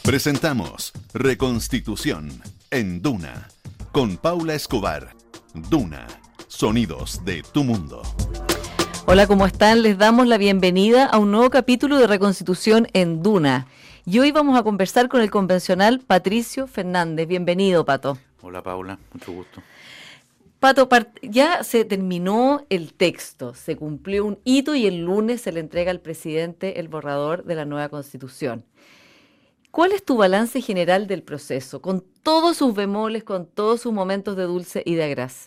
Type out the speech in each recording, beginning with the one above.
Presentamos Reconstitución en Duna con Paula Escobar. Duna, sonidos de tu mundo. Hola, ¿cómo están? Les damos la bienvenida a un nuevo capítulo de Reconstitución en Duna. Y hoy vamos a conversar con el convencional Patricio Fernández. Bienvenido, Pato. Hola, Paula, mucho gusto. Pato, ya se terminó el texto, se cumplió un hito y el lunes se le entrega al presidente el borrador de la nueva Constitución. ¿Cuál es tu balance general del proceso, con todos sus bemoles, con todos sus momentos de dulce y de agraz?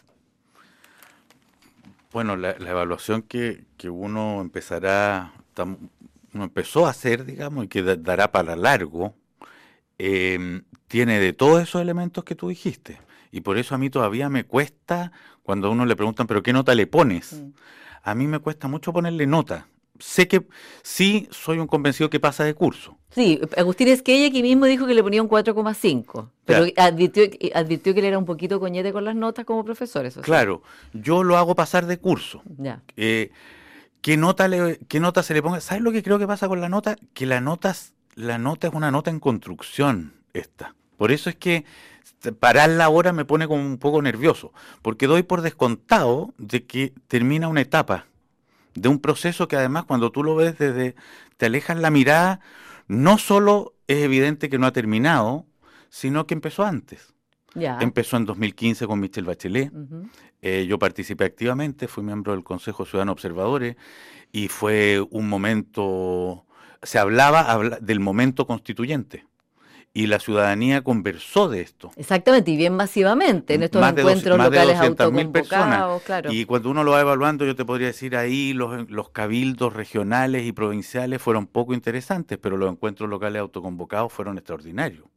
Bueno, la evaluación que uno empezó a hacer, digamos, y que dará para largo, tiene de todos esos elementos que tú dijiste. Y por eso a mí todavía me cuesta, cuando a uno le preguntan, ¿pero qué nota le pones? A mí me cuesta mucho ponerle nota. Sé que sí soy un convencido que pasa de curso. Sí, Agustín Esquella aquí mismo dijo que le ponía un 4,5, pero advirtió que él era un poquito coñete con las notas como profesor. Eso claro, sí. Yo lo hago pasar de curso. Ya. ¿Qué nota se le ponga? ¿Sabes lo que creo que pasa con la nota? Que la nota es una nota en construcción esta. Por eso es que pararla ahora me pone como un poco nervioso, porque doy por descontado de que termina una etapa de un proceso que además cuando tú lo ves te alejas la mirada, no solo es evidente que no ha terminado, sino que empezó antes. Ya. Empezó en 2015 con Michelle Bachelet. Uh-huh. Yo participé activamente, fui miembro del Consejo Ciudadano Observadores y fue un momento, se hablaba del momento constituyente. Y la ciudadanía conversó de esto. Exactamente, y bien masivamente, en estos encuentros locales autoconvocados, claro. Y cuando uno lo va evaluando, yo te podría decir ahí, los cabildos regionales y provinciales fueron poco interesantes, pero los encuentros locales autoconvocados fueron extraordinarios.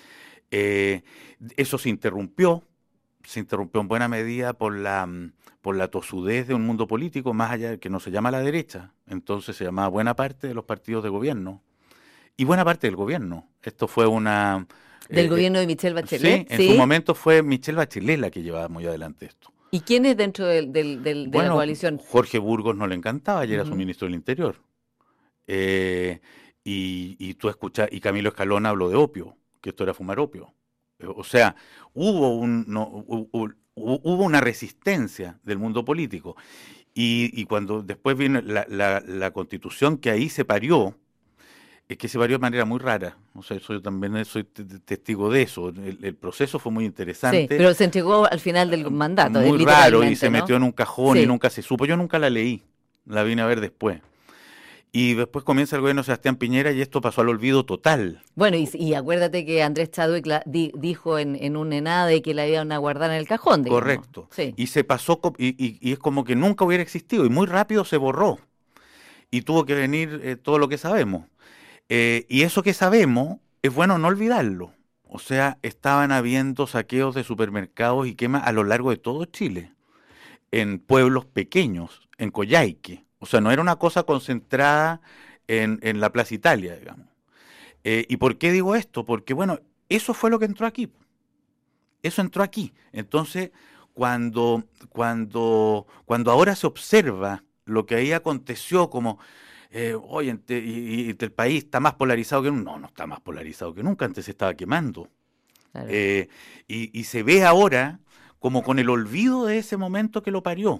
Eso se interrumpió en buena medida por la tosudez de un mundo político, más allá de que no se llama la derecha, entonces se llamaba buena parte de los partidos de gobierno. Y buena parte del gobierno. Esto fue del gobierno de Michelle Bachelet. Sí, en su momento fue Michelle Bachelet la que llevaba muy adelante esto. ¿Y quién es dentro de la coalición? Jorge Burgos no le encantaba, ya era su ministro del Interior. Y tú escuchas, y Camilo Escalona habló de opio, que esto era fumar opio. O sea, hubo una resistencia del mundo político. Y cuando después vino la Constitución que ahí se parió, es que se varió de manera muy rara. O sea, yo también soy testigo de eso. El proceso fue muy interesante. Sí, pero se entregó al final del mandato. Muy raro y se metió en un cajón y nunca se supo. Yo nunca la leí, la vine a ver después. Y después comienza el gobierno de Sebastián Piñera y esto pasó al olvido total. Bueno, y acuérdate que Andrés Chadwick dijo en un ENADE que la iban a guardar en el cajón. Digamos. Correcto. Sí. Y se pasó, y es como que nunca hubiera existido. Y muy rápido se borró. Y tuvo que venir todo lo que sabemos. Y eso que sabemos, es bueno no olvidarlo. O sea, estaban habiendo saqueos de supermercados y quemas a lo largo de todo Chile, en pueblos pequeños, en Coyhaique. O sea, no era una cosa concentrada en la Plaza Italia, digamos. ¿Y por qué digo esto? Porque, bueno, eso fue lo que entró aquí. Eso entró aquí. Entonces, cuando ahora se observa lo que ahí aconteció como... oye, y el país está más polarizado que nunca. No está más polarizado que nunca, antes se estaba quemando. Claro. Y se ve ahora como con el olvido de ese momento que lo parió.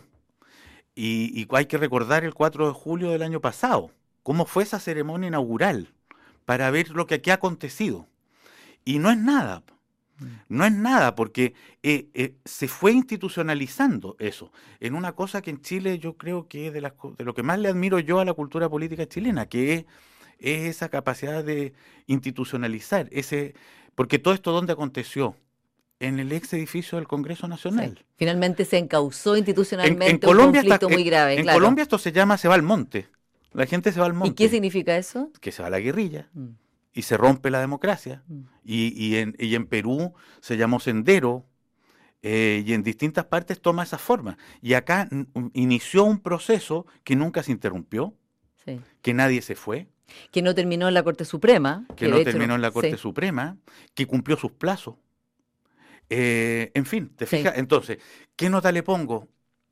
Y hay que recordar el 4 de julio del año pasado, cómo fue esa ceremonia inaugural, para ver lo que aquí ha acontecido. Y no es nada. No es nada, porque se fue institucionalizando eso, en una cosa que en Chile yo creo que es de lo que más le admiro yo a la cultura política chilena, que es esa capacidad de institucionalizar, porque todo esto ¿dónde aconteció? En el ex edificio del Congreso Nacional. Sí. Finalmente se encauzó institucionalmente en Colombia un conflicto muy grave. En Colombia esto se llama se va al monte, la gente se va al monte. ¿Y qué significa eso? Que se va a la guerrilla. Y se rompe la democracia. Y en Perú se llamó sendero, y en distintas partes toma esa forma. Y acá inició un proceso que nunca se interrumpió, sí, que nadie se fue. Que no terminó en la Corte Suprema. Que no terminó en la Corte Suprema, que cumplió sus plazos. En fin, ¿te fijas? Entonces, ¿qué nota le pongo?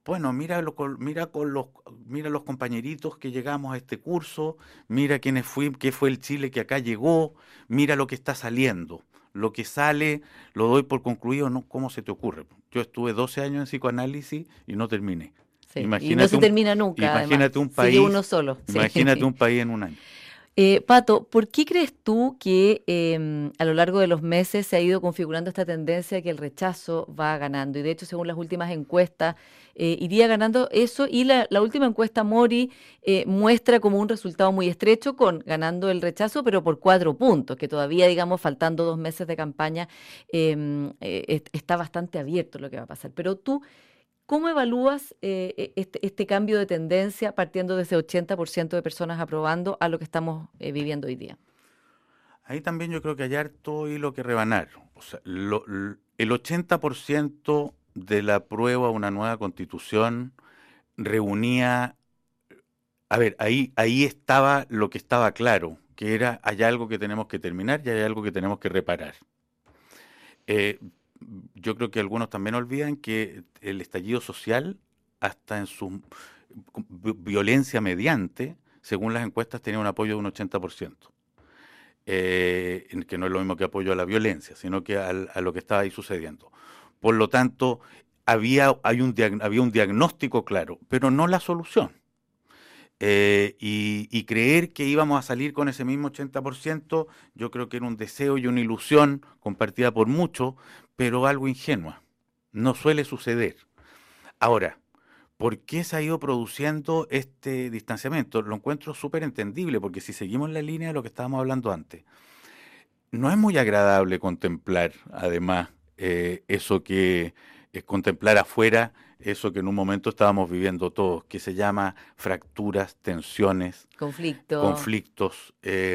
Bueno, mira los compañeritos que llegamos a este curso, mira qué fue el Chile que acá llegó, mira lo que está saliendo. Lo que sale lo doy por concluido, ¿no? ¿Cómo se te ocurre? Yo estuve 12 años en psicoanálisis y no terminé. Sí, y no se termina nunca, además. Imagínate un Sigue país, uno solo. imagínate Sí. un país en un año. Pato, ¿por qué crees tú que a lo largo de los meses se ha ido configurando esta tendencia que el rechazo va ganando? Y de hecho, según las últimas encuestas, iría ganando eso. Y la última encuesta Mori muestra como un resultado muy estrecho, con ganando el rechazo, pero por 4 puntos, que todavía, digamos, faltando 2 meses de campaña, está bastante abierto lo que va a pasar. Pero tú, ¿cómo evalúas este cambio de tendencia partiendo de ese 80% de personas aprobando a lo que estamos viviendo hoy día? Ahí también yo creo que hay harto hilo que rebanar. O sea, el 80% de la prueba a una nueva constitución reunía, a ver, ahí estaba lo que estaba claro, que era hay algo que tenemos que terminar y hay algo que tenemos que reparar. Eh, yo creo que algunos también olvidan que el estallido social, hasta en su violencia mediante, según las encuestas, tenía un apoyo de un 80%. Que no es lo mismo que apoyo a la violencia, sino que a lo que estaba ahí sucediendo. Por lo tanto, había un diagnóstico claro, pero no la solución. Y creer que íbamos a salir con ese mismo 80%, yo creo que era un deseo y una ilusión compartida por muchos, pero algo ingenua. No suele suceder. Ahora, ¿por qué se ha ido produciendo este distanciamiento? Lo encuentro súper entendible, porque si seguimos la línea de lo que estábamos hablando antes, no es muy agradable contemplar, además, eso que es contemplar afuera, eso que en un momento estábamos viviendo todos, que se llama fracturas, tensiones, Conflicto. conflictos,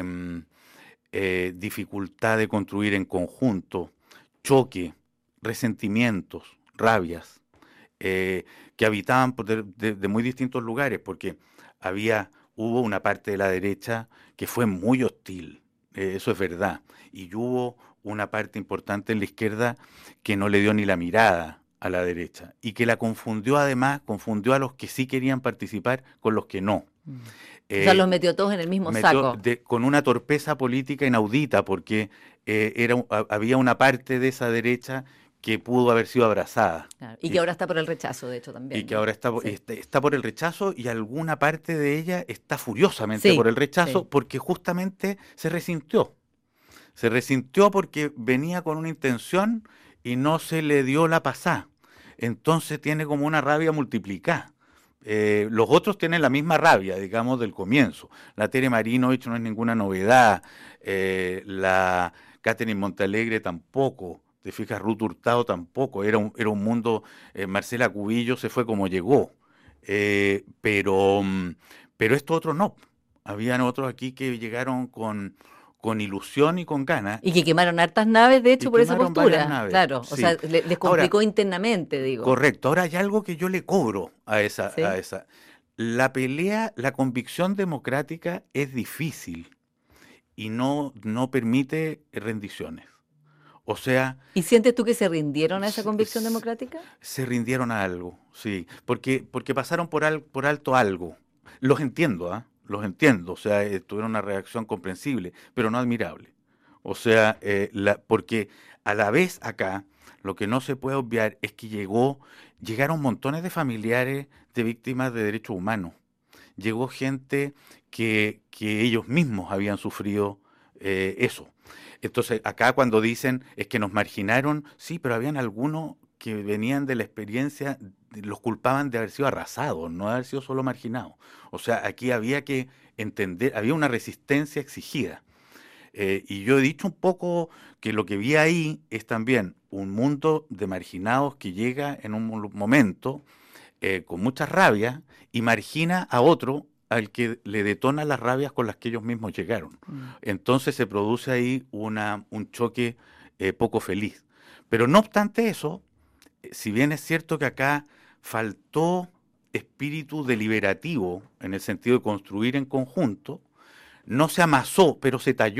dificultad de construir en conjunto, choque, resentimientos, rabias, que habitaban de muy distintos lugares, porque hubo una parte de la derecha que fue muy hostil, eso es verdad, y hubo una parte importante en la izquierda que no le dio ni la mirada a la derecha, y que la confundió a los que sí querían participar con los que no. O sea, los metió todos en el mismo saco. Con una torpeza política inaudita, porque había una parte de esa derecha que pudo haber sido abrazada. Claro. Y que ahora está por el rechazo, de hecho, también. Y que ¿no? ahora Sí. está por el rechazo, y alguna parte de ella está furiosamente Sí, por el rechazo, sí. porque justamente se resintió. Se resintió porque venía con una intención y no se le dio la pasada. Entonces tiene como una rabia multiplicada. Los otros tienen la misma rabia, digamos, del comienzo. La Tere Marinovich no es ninguna novedad, la Catherine Montalegre tampoco, te fijas, Ruth Hurtado tampoco, era un mundo, Marcela Cubillo se fue como llegó, pero estos otros no. Habían otros aquí que llegaron con ilusión y con ganas, Y que quemaron hartas naves, de y hecho, por esa quemaron varias postura. naves. Claro, o Sí. sea, les Ahora, complicó internamente, digo. correcto. Ahora hay algo que yo le cobro a esa, ¿Sí? a esa. La pelea, la convicción democrática es difícil y no permite rendiciones. O sea, ¿Y sientes tú que se rindieron a esa se, convicción democrática? se rindieron a algo, sí, porque pasaron por alto algo. Los entiendo, ¿ah? Los entiendo, o sea, tuvieron una reacción comprensible, pero no admirable. O sea, porque a la vez acá, lo que no se puede obviar es que llegaron montones de familiares de víctimas de derechos humanos. Llegó gente que ellos mismos habían sufrido eso. Entonces, acá cuando dicen es que nos marginaron, sí, pero habían algunos que venían de la experiencia, los culpaban de haber sido arrasados, no de haber sido solo marginados. O sea, aquí había que entender, había una resistencia exigida. Y yo he dicho un poco que lo que vi ahí es también un mundo de marginados que llega en un momento con mucha rabia y margina a otro al que le detona las rabias con las que ellos mismos llegaron. Mm. Entonces se produce ahí un choque poco feliz. Pero no obstante eso, si bien es cierto que acá faltó espíritu deliberativo en el sentido de construir en conjunto, no se amasó, pero se talló.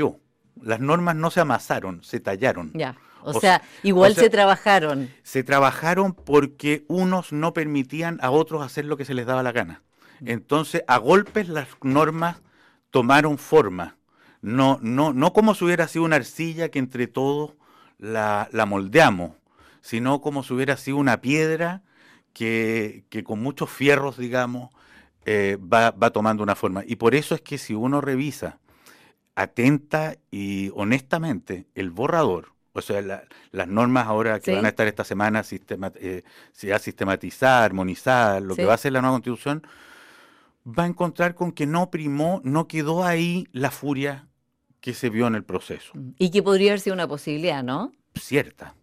Las normas no se amasaron, se tallaron. Ya. O sea, igual se trabajaron. Se trabajaron porque unos no permitían a otros hacer lo que se les daba la gana. Entonces, a golpes las normas tomaron forma. No como si hubiera sido una arcilla que entre todos la moldeamos, sino como si hubiera sido una piedra que con muchos fierros, digamos, va tomando una forma. Y por eso es que si uno revisa atenta y honestamente el borrador, o sea, las normas ahora que van a estar esta semana sistematizadas, armonizadas, lo que va a hacer la nueva Constitución, va a encontrar con que no quedó ahí la furia que se vio en el proceso. Y que podría haber sido una posibilidad, ¿no? Cierta.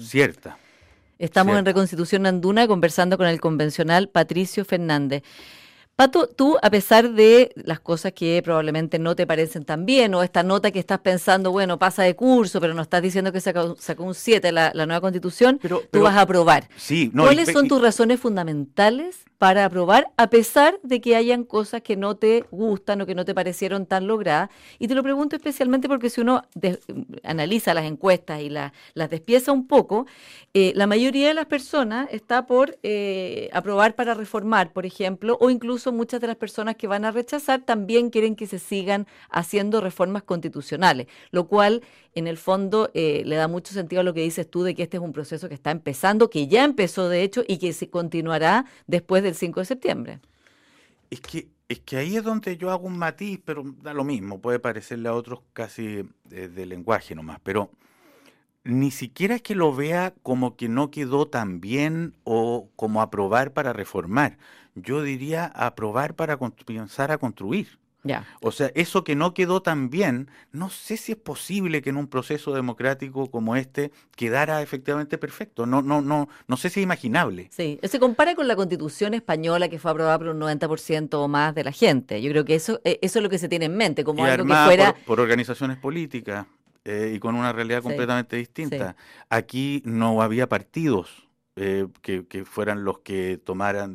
Estamos en Reconstitución Anduna conversando con el convencional Patricio Fernández. Pato, tú, a pesar de las cosas que probablemente no te parecen tan bien, o esta nota que estás pensando, bueno, pasa de curso, pero no estás diciendo que sacó un 7 la nueva Constitución, tú vas a aprobar. Sí, ¿Cuáles son tus razones fundamentales para aprobar, a pesar de que hayan cosas que no te gustan o que no te parecieron tan logradas? Y te lo pregunto especialmente porque si uno analiza las encuestas y las despieza un poco, la mayoría de las personas está por aprobar para reformar, por ejemplo, o incluso muchas de las personas que van a rechazar también quieren que se sigan haciendo reformas constitucionales, lo cual en el fondo le da mucho sentido a lo que dices tú de que este es un proceso que está empezando, que ya empezó de hecho y que se continuará después del 5 de septiembre. Es que ahí es donde yo hago un matiz, pero da lo mismo, puede parecerle a otros casi de lenguaje nomás, pero ni siquiera es que lo vea como que no quedó tan bien o como aprobar para reformar. Yo diría aprobar para comenzar a construir. Ya. O sea, eso que no quedó tan bien, no sé si es posible que en un proceso democrático como este quedara efectivamente perfecto. No sé si es imaginable. Sí, se compara con la Constitución española que fue aprobada por un 90% o más de la gente. Yo creo que eso es lo que se tiene en mente, como y algo que fuera por organizaciones políticas y con una realidad completamente distinta. Sí. Aquí no había partidos. Que fueran los que tomaran,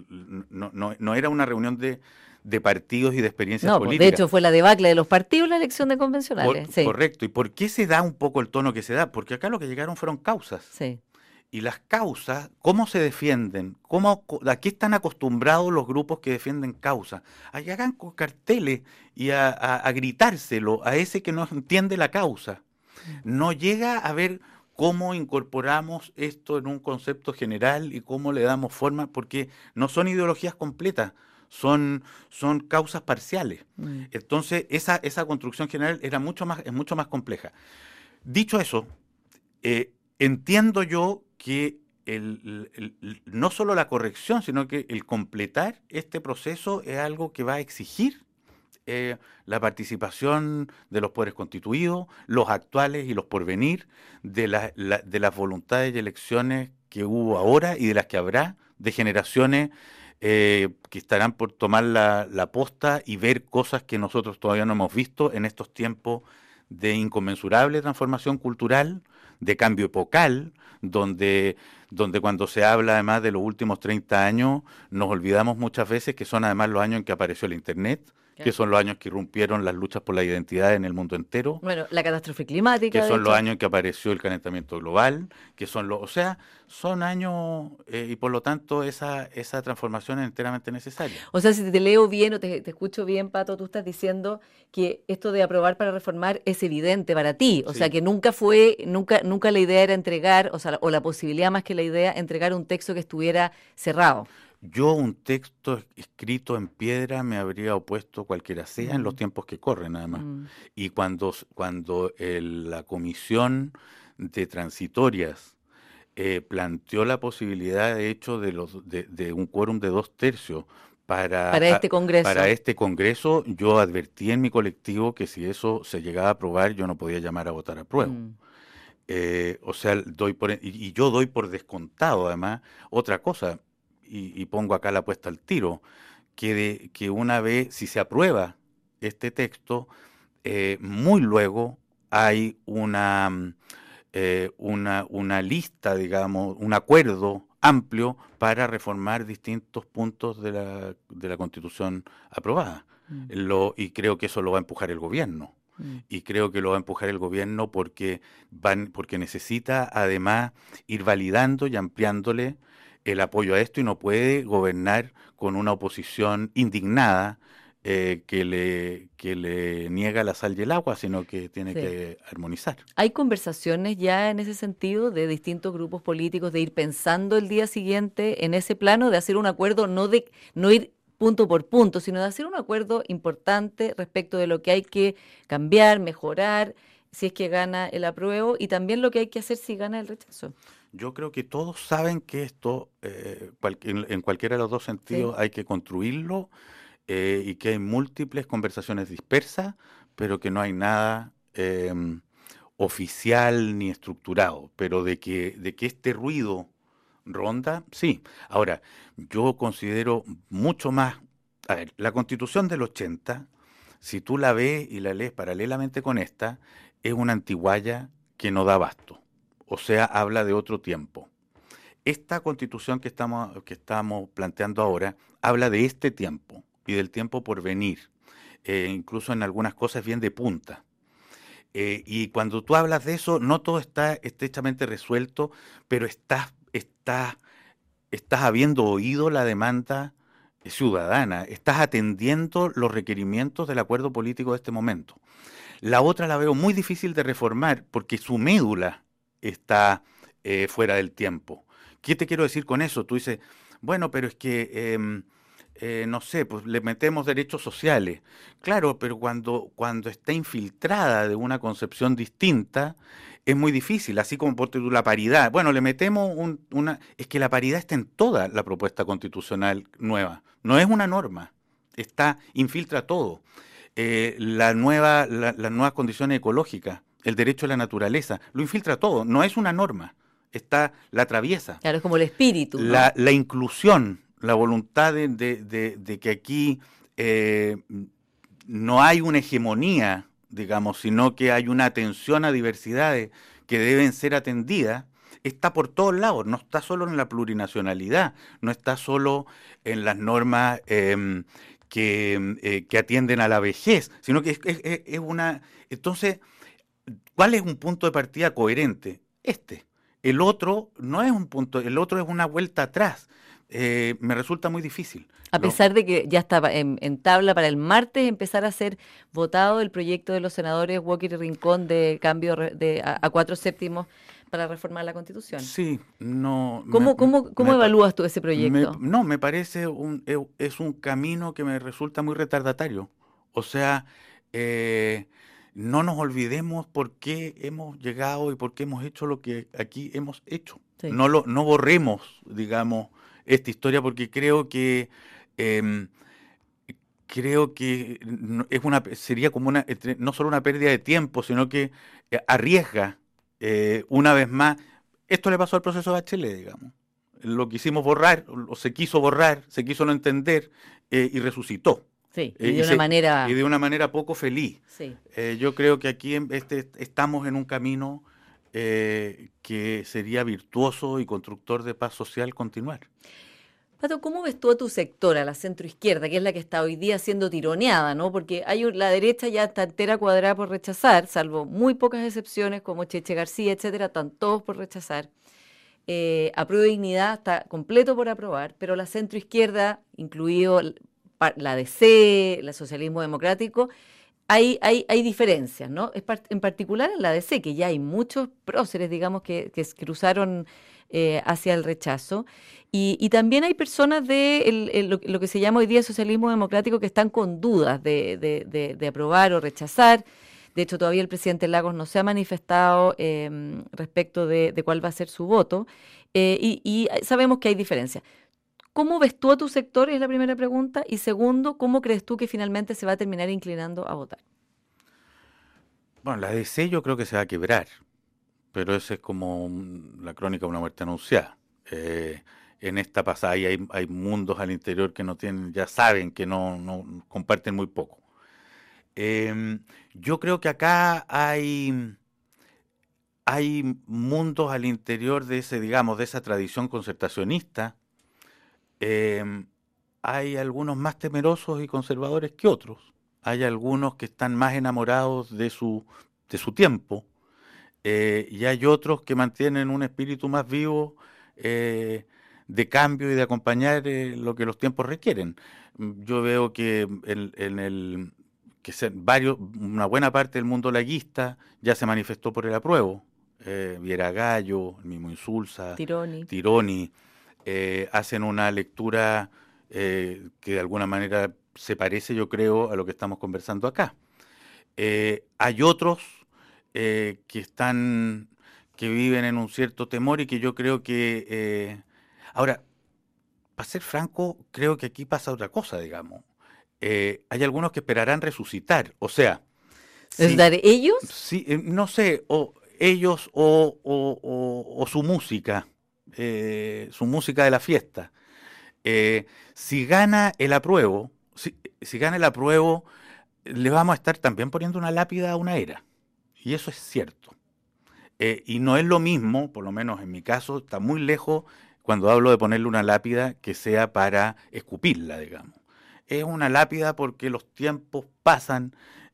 no era una reunión de partidos y de experiencias políticas. De hecho fue la debacle de los partidos la elección de convencionales. Correcto. ¿Y por qué se da un poco el tono que se da? Porque acá lo que llegaron fueron causas. Sí. Y las causas, ¿cómo se defienden? ¿A qué están acostumbrados los grupos que defienden causas? A que hagan carteles y a gritárselo a ese que no entiende la causa. No llega a ver cómo incorporamos esto en un concepto general y cómo le damos forma, porque no son ideologías completas, son causas parciales. Entonces, esa construcción general es mucho más compleja. Dicho eso, entiendo yo que no solo la corrección, sino que el completar este proceso es algo que va a exigir la participación de los poderes constituidos, los actuales y los porvenir, de las voluntades y elecciones que hubo ahora y de las que habrá, de generaciones que estarán por tomar la posta y ver cosas que nosotros todavía no hemos visto en estos tiempos de inconmensurable transformación cultural, de cambio epocal, donde cuando se habla además de los últimos 30 años, nos olvidamos muchas veces que son además los años en que apareció el Internet, que son los años que irrumpieron las luchas por la identidad en el mundo entero. Bueno, la catástrofe climática. Que son los años en que apareció el calentamiento global, son años y por lo tanto esa transformación es enteramente necesaria. O sea, si te leo bien o te escucho bien, Pato, tú estás diciendo que esto de aprobar para reformar es evidente para ti. O sea, que nunca la idea era entregar, o la posibilidad más que la idea, entregar un texto que estuviera cerrado. Yo un texto escrito en piedra me habría opuesto cualquiera sea en los tiempos que corren, además. Y cuando la comisión de transitorias planteó la posibilidad, de hecho, de un quórum de 2/3 para este Congreso, yo advertí en mi colectivo que si eso se llegaba a aprobar, yo no podía llamar a votar a prueba. O sea, yo doy por descontado, además, otra cosa. Y pongo acá la apuesta al tiro, que una vez, si se aprueba este texto, muy luego hay una lista, digamos, un acuerdo amplio para reformar distintos puntos de la Constitución aprobada. Y creo que eso lo va a empujar el gobierno. y creo que lo va a empujar el gobierno porque necesita además ir validando y ampliándole el apoyo a esto y no puede gobernar con una oposición indignada que le niega la sal y el agua, sino que tiene Sí. que armonizar. ¿Hay conversaciones ya en ese sentido de distintos grupos políticos de ir pensando el día siguiente en ese plano, de hacer un acuerdo, no ir punto por punto, sino de hacer un acuerdo importante respecto de lo que hay que cambiar, mejorar, si es que gana el apruebo, y también lo que hay que hacer si gana el rechazo? Yo creo que todos saben que esto, en cualquiera de los dos Sí. sentidos, hay que construirlo y que hay múltiples conversaciones dispersas, pero que no hay nada oficial ni estructurado. Pero de que este ruido ronda, sí. Ahora, yo considero mucho más. A ver, la Constitución del 80, si tú la ves y la lees paralelamente con esta, es una antigualla que no da abasto. O sea, habla de otro tiempo. Esta Constitución que estamos planteando ahora habla de este tiempo y del tiempo por venir. Incluso en algunas cosas bien de punta. Y cuando tú hablas de eso, no todo está estrechamente resuelto, pero estás habiendo oído la demanda ciudadana, estás atendiendo los requerimientos del acuerdo político de este momento. La otra la veo muy difícil de reformar porque su médula está fuera del tiempo. ¿Qué te quiero decir con eso? Tú dices, bueno, pero es que, no sé, pues le metemos derechos sociales. Claro, pero cuando está infiltrada de una concepción distinta, es muy difícil, así como por la paridad. Bueno, le metemos una. Es que la paridad está en toda la propuesta constitucional nueva. No es una norma, infiltra todo. Las nuevas condiciones ecológicas, el derecho a la naturaleza, lo infiltra todo, no es una norma, la atraviesa. Claro, es como el espíritu, ¿no? La inclusión, la voluntad de que aquí no hay una hegemonía, digamos, sino que hay una atención a diversidades que deben ser atendidas, está por todos lados, no está solo en la plurinacionalidad, no está solo en las normas que atienden a la vejez, sino que es una. Entonces, ¿cuál es un punto de partida coherente? El otro no es un punto, el otro es una vuelta atrás. Me resulta muy difícil. A pesar de que ya estaba en tabla para el martes empezar a ser votado el proyecto de los senadores Walker y Rincón de cambio a 4/7 para reformar la Constitución. Sí, no. ¿Cómo evalúas tú ese proyecto? No, me parece es un camino que me resulta muy retardatario. O sea, no nos olvidemos por qué hemos llegado y por qué hemos hecho lo que aquí hemos hecho. Sí. No borremos, digamos, esta historia porque creo que sería como no solo una pérdida de tiempo, sino que arriesga una vez más. Esto le pasó al proceso de Bachelet, digamos. Lo quisimos borrar, o se quiso borrar, se quiso no entender y resucitó. Sí, y de una manera poco feliz. Sí. Yo creo que aquí estamos en un camino que sería virtuoso y constructor de paz social continuar. Pato, ¿cómo ves tú a tu sector, a la centroizquierda, que es la que está hoy día siendo tironeada, ¿no? Porque la derecha ya está entera cuadrada por rechazar, salvo muy pocas excepciones como Cheche García, etcétera, están todos por rechazar. Apruebo Dignidad está completo por aprobar, pero la centroizquierda, incluido la DC, el socialismo democrático, hay diferencias, ¿no? En particular en la DC, que ya hay muchos próceres, digamos, que cruzaron hacia el rechazo. Y también hay personas de lo que se llama hoy día socialismo democrático que están con dudas de aprobar o rechazar. De hecho, todavía el presidente Lagos no se ha manifestado respecto de cuál va a ser su voto. Y sabemos que hay diferencias. ¿Cómo ves tú a tu sector? Es la primera pregunta. Y segundo, ¿cómo crees tú que finalmente se va a terminar inclinando a votar? Bueno, la DC yo creo que se va a quebrar, pero eso es como la crónica de una muerte anunciada. En esta pasada hay mundos al interior que no tienen, ya saben que no comparten muy poco. Yo creo que acá hay mundos al interior de esa tradición concertacionista. Hay algunos más temerosos y conservadores que otros. hay algunos que están más enamorados de su tiempo, y hay otros que mantienen un espíritu más vivo, de cambio y de acompañar lo que los tiempos requieren. Yo veo que una buena parte del mundo laguista ya se manifestó por el apruebo. Viera Gallo, el mismo Insulza, Tironi, hacen una lectura que de alguna manera se parece, yo creo, a lo que estamos conversando acá. Hay otros que viven en un cierto temor y que yo creo que... ahora, para ser franco, creo que aquí pasa otra cosa, digamos. Hay algunos que esperarán resucitar, o sea... ¿Ellos? Sí, no sé, o ellos o su música de la fiesta. Si gana el apruebo, le vamos a estar también poniendo una lápida a una era. Y eso es cierto. Y no es lo mismo, por lo menos en mi caso, está muy lejos cuando hablo de ponerle una lápida que sea para escupirla, digamos. Es una lápida porque los tiempos pasan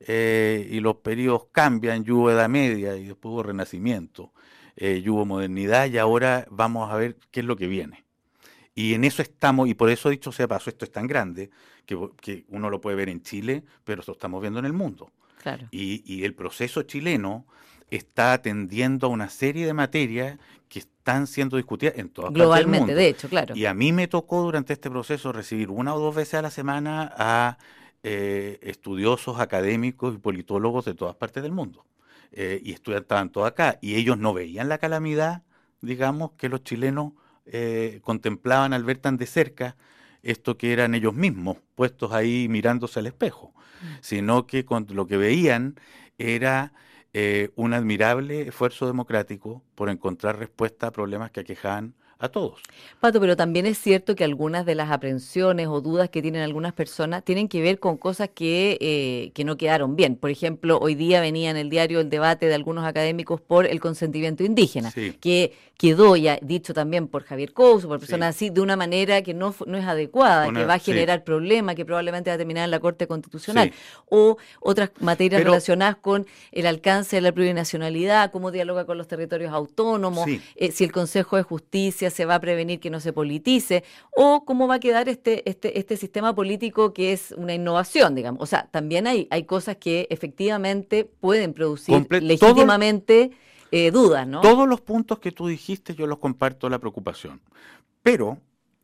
y los periodos cambian, y hubo Edad Media y después hubo Renacimiento, y hubo modernidad, y ahora vamos a ver qué es lo que viene. Y en eso estamos, y por eso, dicho sea paso, esto es tan grande que uno lo puede ver en Chile, pero lo estamos viendo en el mundo. Claro. Y el proceso chileno está atendiendo a una serie de materias que están siendo discutidas en todas partes del mundo. Globalmente, de hecho, claro. Y a mí me tocó durante este proceso recibir 1 o 2 veces a la semana a estudiosos, académicos y politólogos de todas partes del mundo. Y estaban todos acá. Y ellos no veían la calamidad, digamos, que los chilenos contemplaban al ver tan de cerca esto que eran ellos mismos, puestos ahí mirándose al espejo, sino que lo que veían era un admirable esfuerzo democrático por encontrar respuesta a problemas que aquejaban a todos. Pato, pero también es cierto que algunas de las aprensiones o dudas que tienen algunas personas tienen que ver con cosas que no quedaron bien. Por ejemplo, hoy día venía en el diario el debate de algunos académicos por el consentimiento indígena, Sí. que quedó ya dicho también por Javier Couso, por personas así, de una manera que no es adecuada, que va a generar problemas, que probablemente va a terminar en la Corte Constitucional. Sí. O otras materias relacionadas con el alcance de la plurinacionalidad, cómo dialoga con los territorios autónomos, Sí. Si el Consejo de Justicia se va a prevenir que no se politice, o cómo va a quedar este sistema político que es una innovación, digamos. O sea, también hay cosas que efectivamente pueden producir legítimamente dudas, ¿no? Todos los puntos que tú dijiste yo los comparto la preocupación, pero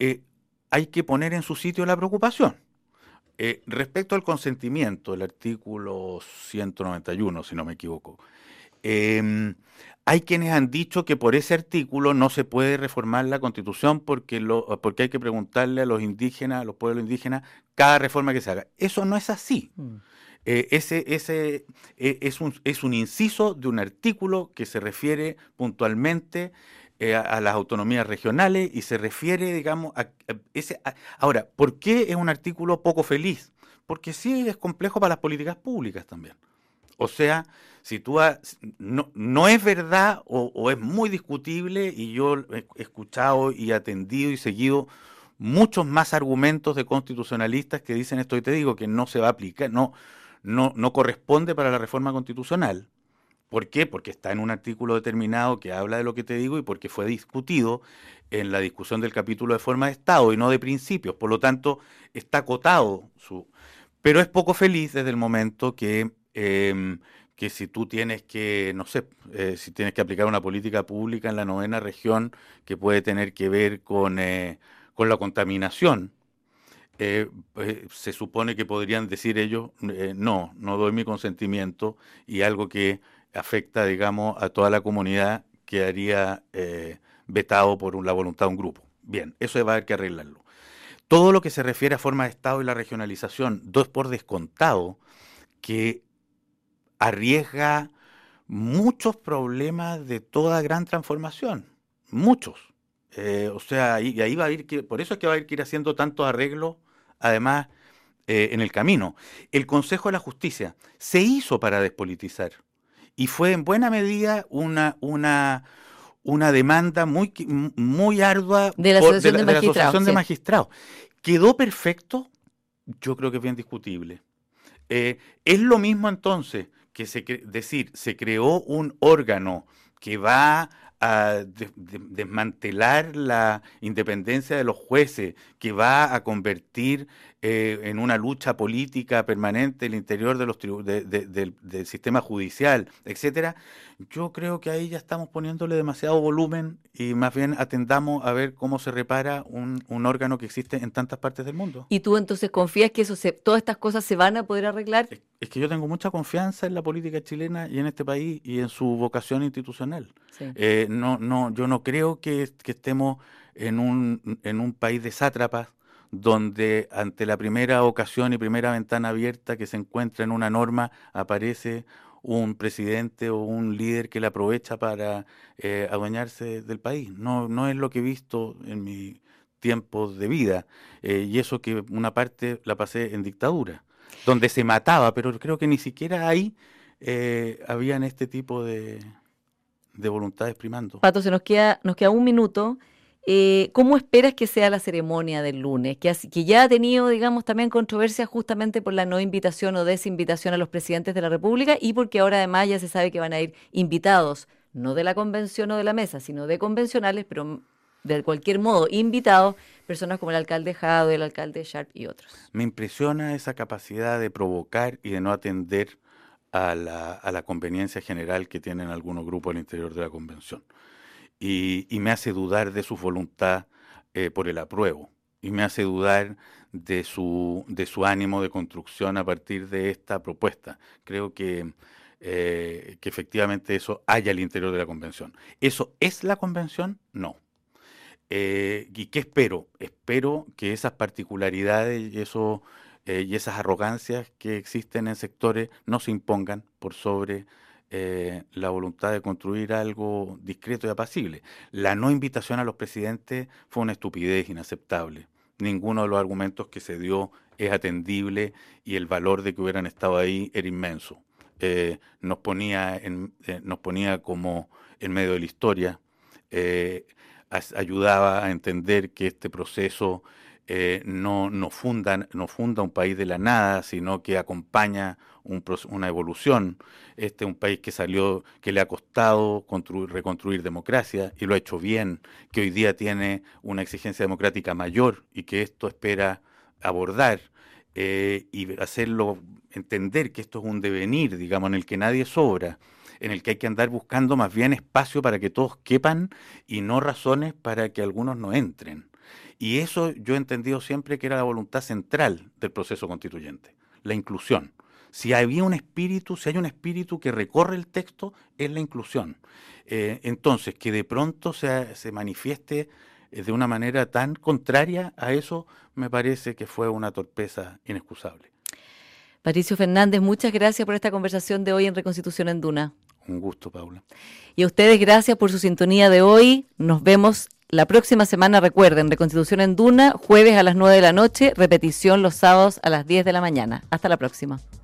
hay que poner en su sitio la preocupación. Respecto al consentimiento, el artículo 191, si no me equivoco, hay quienes han dicho que por ese artículo no se puede reformar la Constitución porque hay que preguntarle a los indígenas, a los pueblos indígenas, cada reforma que se haga. Eso no es así. Ese es un inciso de un artículo que se refiere puntualmente a las autonomías regionales y se refiere, digamos, Ahora, ¿por qué es un artículo poco feliz? Porque sí es complejo para las políticas públicas también. O sea, si tú no es verdad o es muy discutible, y yo he escuchado y atendido y seguido muchos más argumentos de constitucionalistas que dicen esto, y te digo que no se va a aplicar, no corresponde para la reforma constitucional. ¿Por qué? Porque está en un artículo determinado que habla de lo que te digo y porque fue discutido en la discusión del capítulo de forma de Estado y no de principios. Por lo tanto, está acotado pero es poco feliz desde el momento que si tú tienes que, no sé, si tienes que aplicar una política pública en la 9ª región que puede tener que ver con la contaminación, se supone que podrían decir ellos, no doy mi consentimiento, y algo que afecta, digamos, a toda la comunidad quedaría vetado por la voluntad de un grupo. Bien, eso va a haber que arreglarlo. Todo lo que se refiere a forma de Estado y la regionalización, es por descontado que arriesga muchos problemas de toda gran transformación, muchos. O sea, ahí va a ir, por eso es que va a ir que ir haciendo tantos arreglos, además, en el camino. El Consejo de la Justicia se hizo para despolitizar y fue en buena medida una demanda muy ardua de la Asociación de Magistrados. ¿Quedó perfecto? Yo creo que es bien discutible. Es lo mismo entonces que se creó un órgano que va a desmantelar la independencia de los jueces, que va a convertir en una lucha política permanente el interior de del sistema judicial, etcétera. Yo creo que ahí ya estamos poniéndole demasiado volumen y más bien atendamos a ver cómo se repara un órgano que existe en tantas partes del mundo. ¿Y tú entonces confías que todas estas cosas se van a poder arreglar? Es que yo tengo mucha confianza en la política chilena y en este país y en su vocación institucional. Sí. Yo no creo que estemos en un país de sátrapas donde ante la primera ocasión y primera ventana abierta que se encuentra en una norma aparece un presidente o un líder que la aprovecha para adueñarse del país. No es lo que he visto en mi tiempo de vida, y eso que una parte la pasé en dictadura, donde se mataba, pero creo que ni siquiera ahí habían este tipo de voluntades primando. Pato, nos queda un minuto. ¿Cómo esperas que sea la ceremonia del lunes? Que ya ha tenido, digamos, también controversia justamente por la no invitación o desinvitación a los presidentes de la República y porque ahora además ya se sabe que van a ir invitados, no de la convención o de la mesa, sino de convencionales, pero de cualquier modo invitados, personas como el alcalde Jado, el alcalde Sharp y otros. Me impresiona esa capacidad de provocar y de no atender a la conveniencia general que tienen algunos grupos al interior de la convención. Y me hace dudar de su voluntad por el apruebo, y me hace dudar de su ánimo de construcción a partir de esta propuesta. Creo que efectivamente eso hay al interior de la convención. ¿Eso es la convención? No. ¿Y qué espero? Espero que esas particularidades y esas arrogancias que existen en sectores no se impongan por sobre la voluntad de construir algo discreto y apacible. La no invitación a los presidentes fue una estupidez inaceptable. Ninguno de los argumentos que se dio es atendible y el valor de que hubieran estado ahí era inmenso. Nos ponía como en medio de la historia, ayudaba a entender que este proceso no funda un país de la nada, sino que acompaña una evolución. Este es un país que le ha costado reconstruir democracia y lo ha hecho bien, que hoy día tiene una exigencia democrática mayor y que esto espera abordar y hacerlo entender que esto es un devenir, digamos, en el que nadie sobra, en el que hay que andar buscando más bien espacio para que todos quepan y no razones para que algunos no entren. Y eso yo he entendido siempre que era la voluntad central del proceso constituyente, la inclusión. Si hay un espíritu que recorre el texto, es la inclusión. Entonces, que de pronto se manifieste de una manera tan contraria a eso, me parece que fue una torpeza inexcusable. Patricio Fernández, muchas gracias por esta conversación de hoy en Reconstitución en Duna. Un gusto, Paula. Y a ustedes, gracias por su sintonía de hoy. Nos vemos la próxima semana. Recuerden, Reconstitución en Duna, jueves a las 9 de la noche, repetición los sábados a las 10 de la mañana. Hasta la próxima.